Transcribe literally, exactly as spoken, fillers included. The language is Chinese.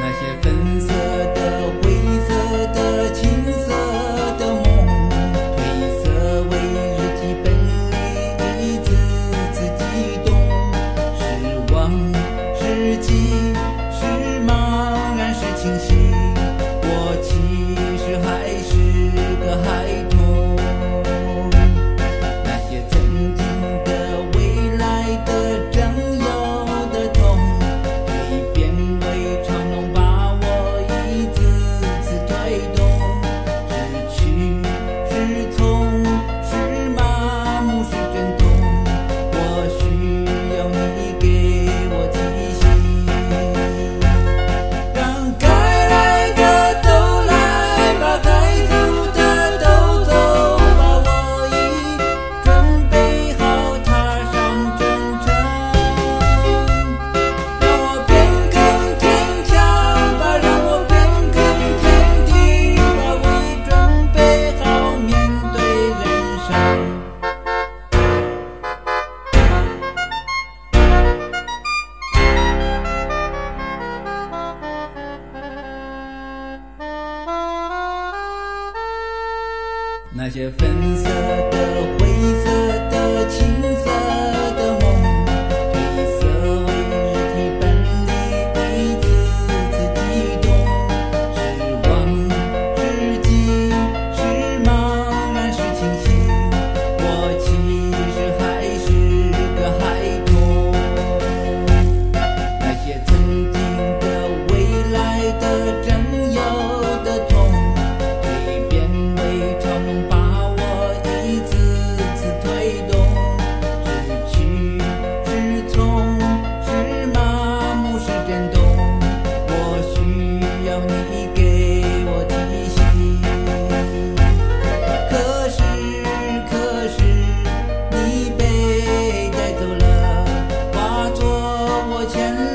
些粉色的、灰色的、青色的梦，褪色为日记本里一字字悸动。是忘是记是茫然是清晰，我其实还是个孩童。那些曾经的、未来的、将有的痛，蜕变为长龙，把我一次次推动。失去是从是麻木是震动，我需要你给我提醒，让该来的都来，把该走的都走，把我已准备好踏上征程。让我变更坚强吧，让我变更坚定吧，我已准备好面对人生。那些粉色的、灰色的、青色的梦，褪色为日记本里一次次悸动。是忘是记是茫然是清晰，我其实还是个孩童。那些曾经的、未来的、将有的痛，蜕变为长龙，把我一次次推动。失去是从是麻木是震动，我需要你给我提醒。可是可是你被带走了，化作我前